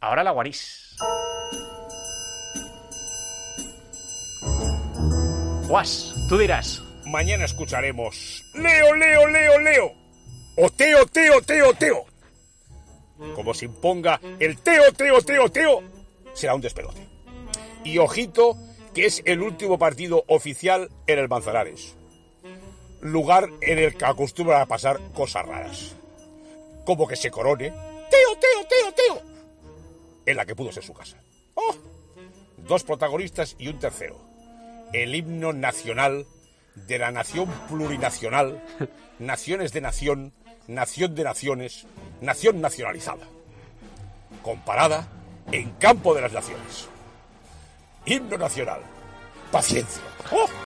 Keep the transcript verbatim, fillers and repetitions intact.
Ahora la guarís. Guas, tú dirás. Mañana escucharemos Leo, Leo, Leo, Leo. O Teo, Teo, Teo, Teo. Como se imponga el Teo, Teo, Teo, Teo, será un despelote. Y ojito, que es el último partido oficial en el Manzanares. Lugar en el que acostumbran a pasar cosas raras. Como que se corone Teo, Teo, Teo, Teo, en la que pudo ser su casa. ¡Oh! Dos protagonistas y un tercero. El himno nacional de la nación plurinacional, naciones de nación, nación de naciones, nación nacionalizada. Comparada en campo de las naciones. Himno nacional. Paciencia. ¡Oh!